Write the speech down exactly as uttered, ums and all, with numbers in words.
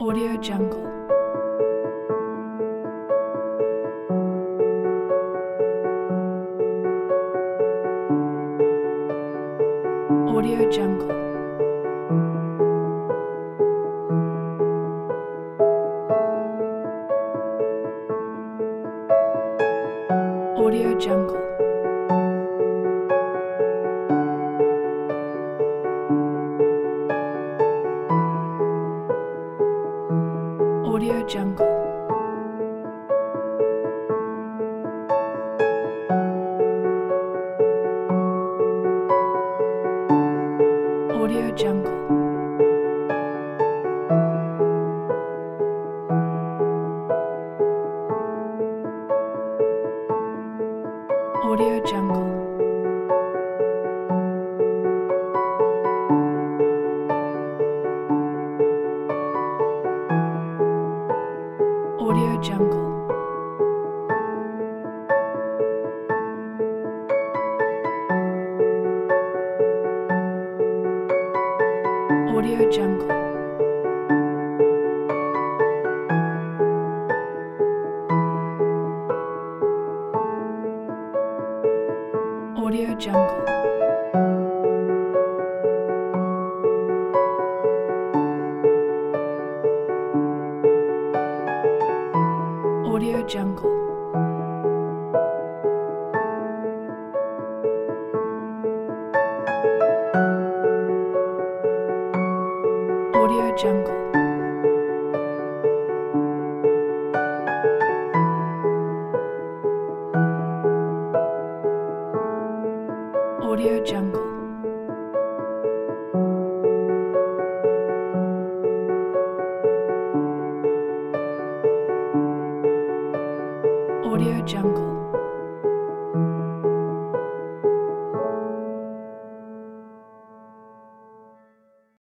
Audio Jungle. Audio Jungle. Audio Jungle. Audio Jungle. Audio Jungle. Audio Jungle. Audio Jungle. Audio Jungle. Audio Jungle. Audio Jungle. Audio Jungle. Audio Jungle. Audio Jungle.